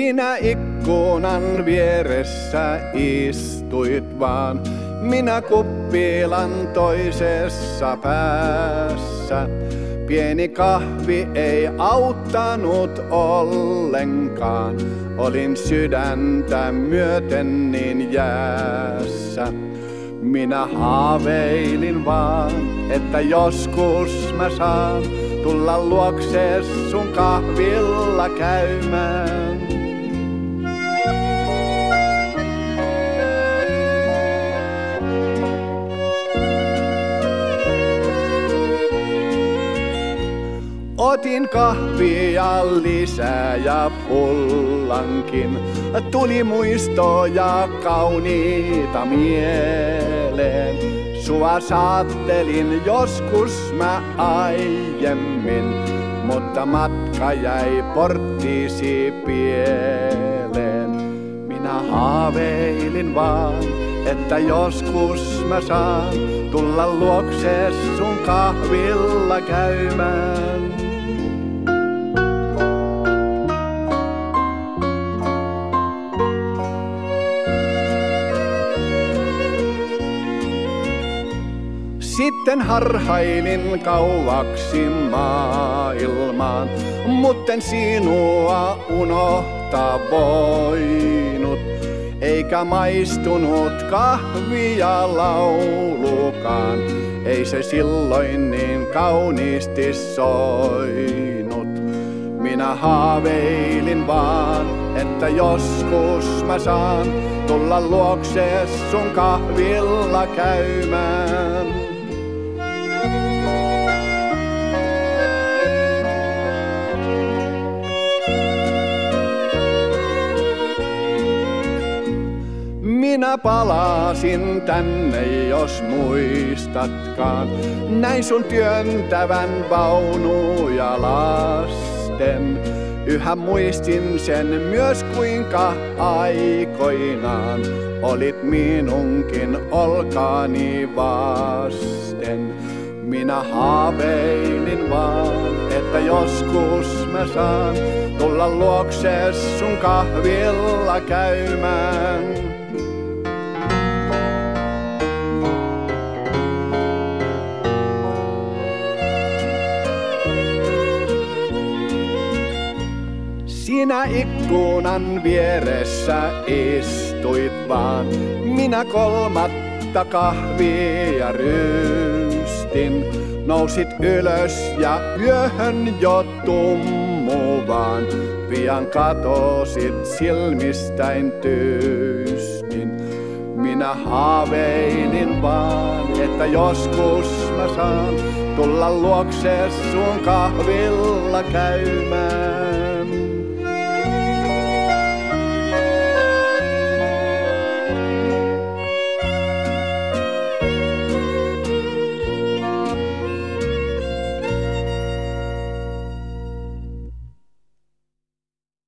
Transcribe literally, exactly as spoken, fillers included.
Sinä ikkunan vieressä istuit vaan, minä kuppilan toisessa päässä. Pieni kahvi ei auttanut ollenkaan, olin sydäntä myöten niin jäässä. Minä haaveilin vaan, että joskus mä saan tulla luokses sun kahvilla käymään. Otin kahvia lisää ja pullankin, tuli muistoja kauniita mieleen. Sua saattelin joskus mä aiemmin, mutta matka jäi porttisi pieleen. Minä haaveilin vaan, että joskus mä saan tulla luokses sun kahvilla käymään. Sitten harhailin kauaksi maailmaan, mutten sinua unohtaa voinut. Eikä maistunut kahvia laulukaan, ei se silloin niin kauniisti soinut. Minä haaveilin vaan, että joskus mä saan tulla luokses sun kahvilla käymään. Minä palasin tänne, jos muistatkaan, näin sun työntävän vaunuja lasten. Yhä muistin sen myös, kuinka aikoinaan olit minunkin olkaani vasten. Minä haaveilin vaan, että joskus mä saan tulla luokses sun kahvilla käymään. Sinä ikkunan vieressä istuit vaan, minä kolmatta kahvia ryystin. Nousit ylös ja yöhön jo tummuvaan, pian katosit silmistäin tyystin. Minä haaveilin vaan, että joskus mä saan tulla luokses sun kahvilla käymään.